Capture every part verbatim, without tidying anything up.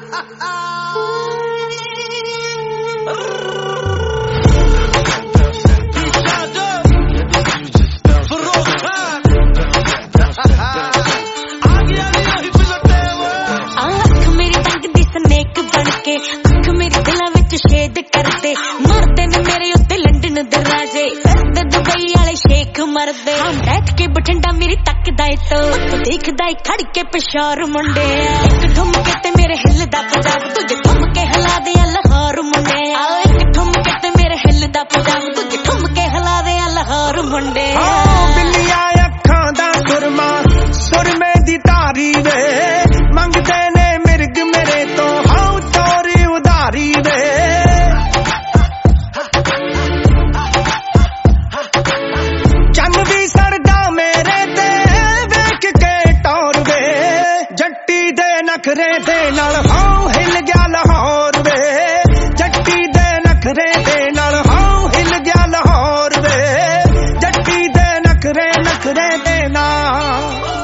छेद करते मरते ने मेरे उत्ते लंडन दराजे करते दुबई वाले शेख मरदे बैठ के बठिंडा मेरी तकदा तो देखदा खड़ के पिशार मुंडे एक ठुमके ते मेरे हिलदा पंजाब तुझे ठुमके हिला दे लाहौर मुंडे एक ठुमके ते मेरे हिलदा पंजाब तुझे ठुमके हिला दे लाहौर मुंडे बिल्लियां अखां दा सुरमा सुरमे दी तारी वे मंगदे ने मिर्ग मेरे तो हाउ तोरी उधारी वे नखरे दे नाल हाउ हिल गया लाहौर वे जट्टी दे नखरे दे नाल हाउ हिल गया लाहौर वे जट्टी दे नखरे नखरे दे नाल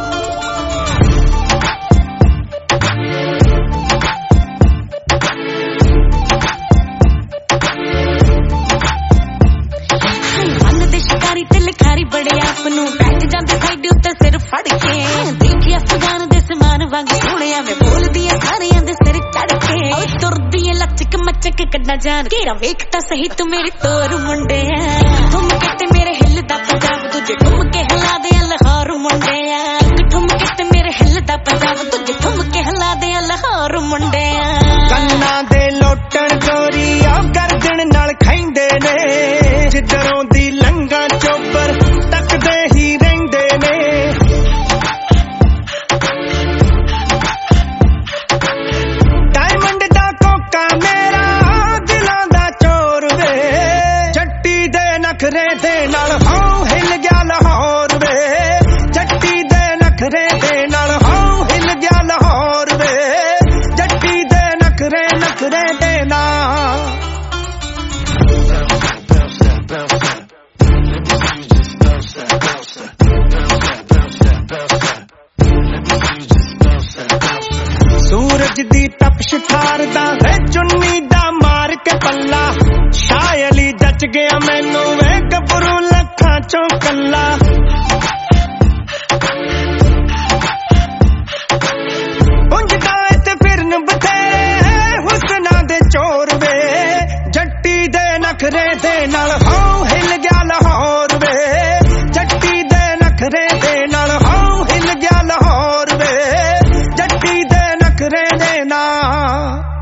मन दे शिकारी ते लिखारी बड़े आप नू बैठ जांदे साइड उत्ते सिर फड़ के देखी अफगान दे समान वांग सोहणिया मैं बोलदी आ सारियां दे सिर चढ़ के ओ तुरदी ए लचक मचक कड्डा जान केरा वेखता सही तू मेरी तोर मुंडे ठुमके ते मेरे हिलदा पंजाब तुझे ठुमके हिला दे लाहौर मुंडे ठुमके ते मेरे हिलदा पंजाब तुझे ठुमके हिला दे लाहौर मुंडे कन्ना दे लोटण चोरी आ गर्दन नाल खैंदे ने जिधरों दी लंगा चोबर तकदे ही रहिंदे ने डायमंड दा कोका मेरा दिलां दा चोर वे जट्टी दे नखरे दे नाल हाउ हिल गया लाहौर वे जट्टी दे नखरे दे नाल हाउ हिल गया लाहौर वे जट्टी दे नखरे नखरे दे नाल सूरज दी तपश ठारदा वे चुन्नी दा मार के पल्ला शायली जच गया मैनू वे गबरू लखां चों कल्ला पुंजदा ते फिरन बथेरे हुस्ना दे चोर वे जट्टी दे नखरे दे नाल हाउ हिल गया लाहौर वे जट्टी दे नखरे दे नाल हाउ हिल गया लाहौर वे जट्टी दे नखरे दे नाल